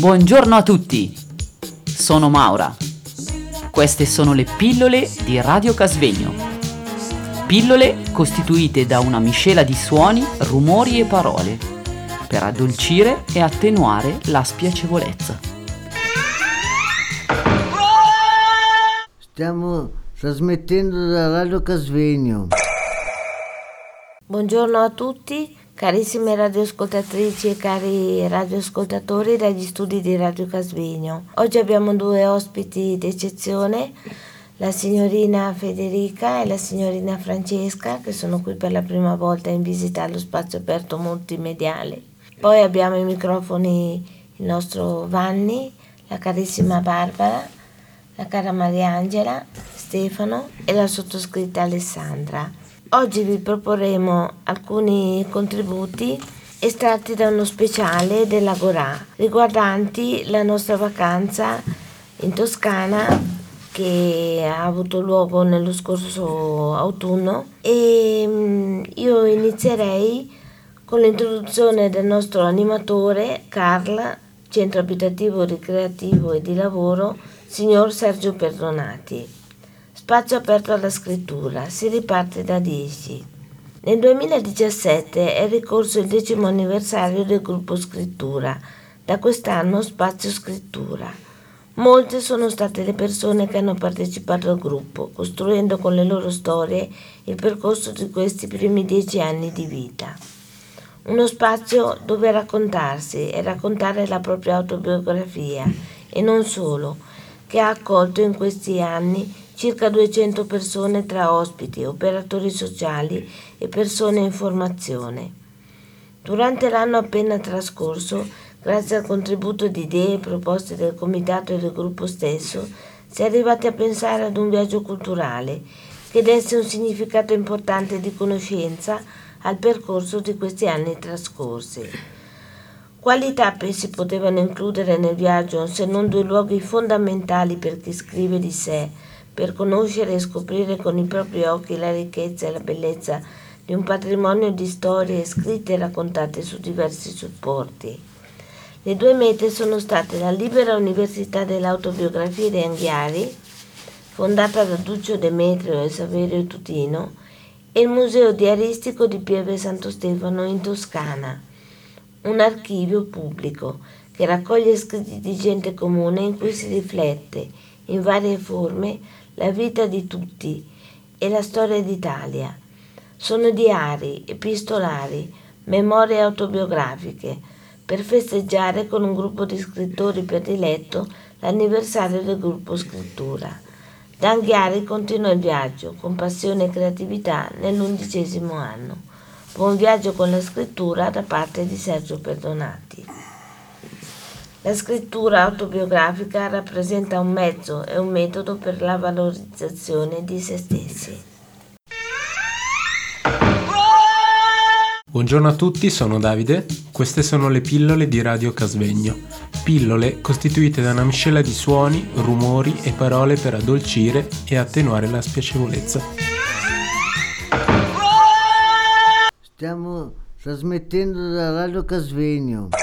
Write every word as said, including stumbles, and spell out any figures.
Buongiorno a tutti, sono Maura. Queste sono le pillole di Radio Casvegno. Pillole costituite da una miscela di suoni, rumori e parole per addolcire e attenuare la spiacevolezza. Stiamo trasmettendo da Radio Casvegno. Buongiorno a tutti, carissime radioascoltatrici e cari radioascoltatori dagli studi di Radio Casvegno. Oggi abbiamo due ospiti d'eccezione, la signorina Federica e la signorina Francesca, che sono qui per la prima volta in visita allo spazio aperto multimediale. Poi abbiamo ai microfoni il nostro Vanni, la carissima Barbara, la cara Mariangela, Stefano e la sottoscritta Alessandra. Oggi vi proporremo alcuni contributi estratti da uno speciale dell'Agorà riguardanti la nostra vacanza in Toscana che ha avuto luogo nello scorso autunno e io inizierei con l'introduzione del nostro animatore Carl, centro abitativo, ricreativo e di lavoro, signor Sergio Perdonati. Spazio aperto alla scrittura, si riparte da dieci. Nel duemiladiciassette è ricorso il decimo anniversario del gruppo Scrittura, da quest'anno Spazio Scrittura. Molte sono state le persone che hanno partecipato al gruppo, costruendo con le loro storie il percorso di questi primi dieci anni di vita. Uno spazio dove raccontarsi e raccontare la propria autobiografia, e non solo, che ha accolto in questi anni circa duecento persone tra ospiti, operatori sociali e persone in formazione. Durante l'anno appena trascorso, grazie al contributo di idee e proposte del comitato e del gruppo stesso, si è arrivati a pensare ad un viaggio culturale che desse un significato importante di conoscenza al percorso di questi anni trascorsi. Quali tappe si potevano includere nel viaggio se non due luoghi fondamentali per chi scrive di sé, per conoscere e scoprire con i propri occhi la ricchezza e la bellezza di un patrimonio di storie scritte e raccontate su diversi supporti. Le due mete sono state la Libera Università dell'Autobiografia di Anghiari, fondata da Duccio Demetrio e Saverio Tutino, e il Museo Diaristico di Pieve Santo Stefano in Toscana, un archivio pubblico che raccoglie scritti di gente comune in cui si riflette, in varie forme, la vita di tutti e la storia d'Italia. Sono diari, epistolari, memorie autobiografiche, per festeggiare con un gruppo di scrittori prediletto l'anniversario del gruppo Scrittura. Da Anghiari continua il viaggio, con passione e creatività, nell'undicesimo anno. Buon viaggio con la scrittura da parte di Sergio Perdonati. La scrittura autobiografica rappresenta un mezzo e un metodo per la valorizzazione di se stessi. Buongiorno a tutti, sono Davide. Queste sono le pillole di Radio Casvegno. Pillole costituite da una miscela di suoni, rumori e parole per addolcire e attenuare la spiacevolezza. Stiamo trasmettendo da Radio Casvegno.